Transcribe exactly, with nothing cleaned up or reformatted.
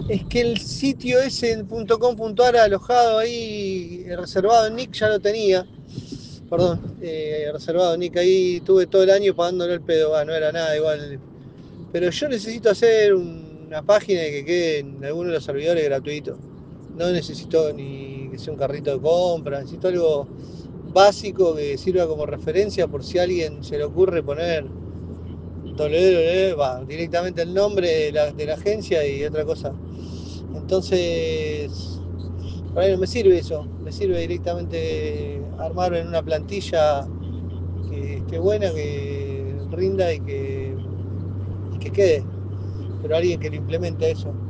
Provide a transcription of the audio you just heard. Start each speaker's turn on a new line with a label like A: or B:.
A: Es que el sitio ese en punto com punto ar alojado ahí, eh, reservado en Nick, ya lo tenía. Perdón, eh, reservado en Nick, ahí tuve todo el año pagándole el pedo, ah, no era nada igual. Pero yo necesito hacer un- una página que quede en alguno de los servidores gratuitos. No necesito ni que sea un carrito de compra, necesito algo básico que sirva como referencia por si a alguien se le ocurre poner www, va, directamente el nombre de la, de la agencia y otra cosa. Entonces, para mí no me sirve eso, me sirve directamente armar en una plantilla que esté buena, que rinda y que, y que quede, pero alguien que lo implemente eso.